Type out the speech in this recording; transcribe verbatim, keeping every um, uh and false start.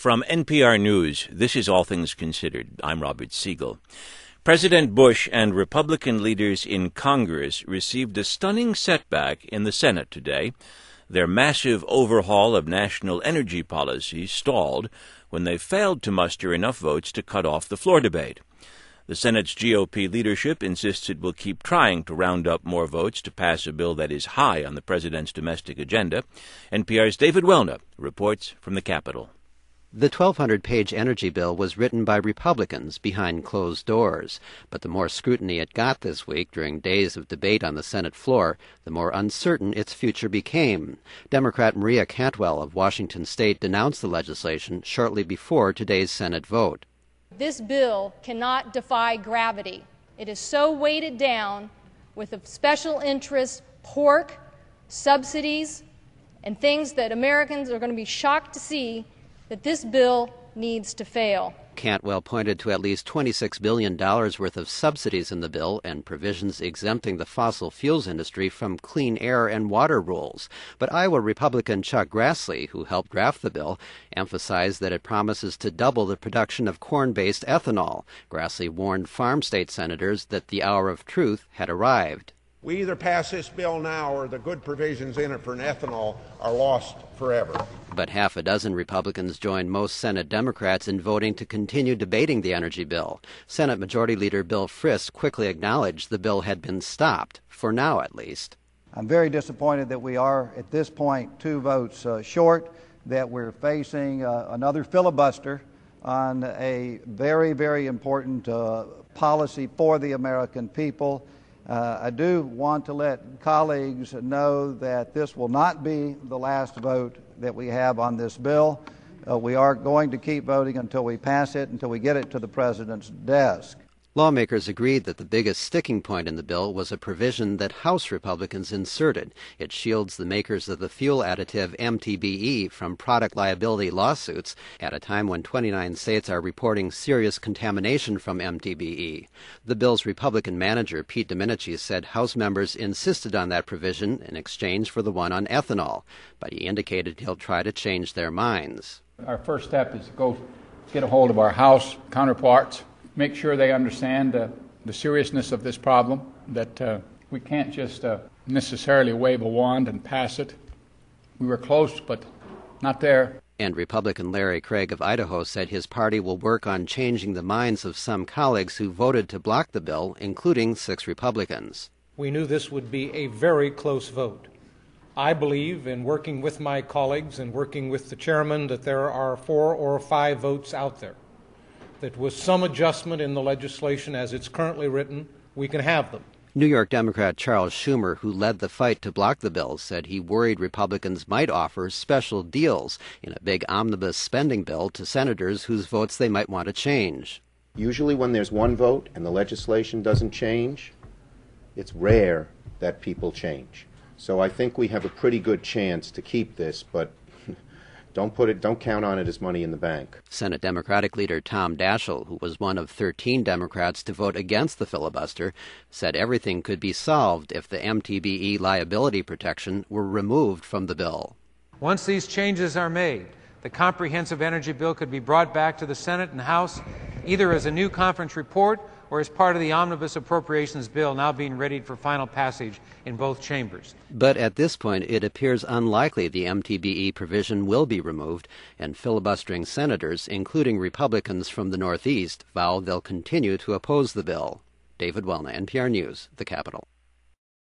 From N P R News, this is All Things Considered. I'm Robert Siegel. President Bush and Republican leaders in Congress received a stunning setback in the Senate today. Their massive overhaul of national energy policy stalled when they failed to muster enough votes to cut off the floor debate. The Senate's G O P leadership insists it will keep trying to round up more votes to pass a bill that is high on the president's domestic agenda. N P R's David Welna reports from the Capitol. The twelve hundred page energy bill was written by Republicans behind closed doors, but the more scrutiny it got this week during days of debate on the Senate floor, the more uncertain its future became. Democrat Maria Cantwell of Washington State denounced the legislation shortly before today's Senate vote. This bill cannot defy gravity. It is so weighted down with the special interests, pork, subsidies, and things that Americans are going to be shocked to see that this bill needs to fail. Cantwell pointed to at least twenty-six billion dollars worth of subsidies in the bill and provisions exempting the fossil fuels industry from clean air and water rules. But Iowa Republican Chuck Grassley, who helped draft the bill, emphasized that it promises to double the production of corn-based ethanol. Grassley warned farm state senators that the hour of truth had arrived. We either pass this bill now or the good provisions in it for ethanol are lost forever. But half a dozen Republicans joined most Senate Democrats in voting to continue debating the energy bill. Senate Majority Leader Bill Frist quickly acknowledged the bill had been stopped, for now at least. I'm very disappointed that we are, at this point, two votes uh, short, that we're facing uh, another filibuster on a very, very important uh, policy for the American people. Uh, I do want to let colleagues know that this will not be the last vote that we have on this bill. Uh, we are going to keep voting until we pass it, until we get it to the President's desk. Lawmakers agreed that the biggest sticking point in the bill was a provision that House Republicans inserted. It shields the makers of the fuel additive M T B E from product liability lawsuits at a time when twenty-nine states are reporting serious contamination from M T B E. The bill's Republican manager, Pete Domenici, said House members insisted on that provision in exchange for the one on ethanol, but he indicated he'll try to change their minds. Our first step is to go get a hold of our House counterparts, make sure they understand uh, the seriousness of this problem, that uh, we can't just uh, necessarily wave a wand and pass it. We were close, but not there. And Republican Larry Craig of Idaho said his party will work on changing the minds of some colleagues who voted to block the bill, including six Republicans. We knew this would be a very close vote. I believe, in working with my colleagues and working with the chairman, that there are four or five votes out there, that with some adjustment in the legislation as it's currently written, we can have them. New York Democrat Charles Schumer, who led the fight to block the bill, said he worried Republicans might offer special deals in a big omnibus spending bill to senators whose votes they might want to change. Usually when there's one vote and the legislation doesn't change, it's rare that people change. So I think we have a pretty good chance to keep this, but Don't put it, don't count on it as money in the bank. Senate Democratic leader Tom Daschle, who was one of thirteen Democrats to vote against the filibuster, said everything could be solved if the M T B E liability protection were removed from the bill. Once these changes are made, the comprehensive energy bill could be brought back to the Senate and House either as a new conference report or as part of the omnibus appropriations bill now being readied for final passage in both chambers. But at this point, it appears unlikely the M T B E provision will be removed, and filibustering senators, including Republicans from the Northeast, vow they'll continue to oppose the bill. David Welna, N P R News, the Capitol.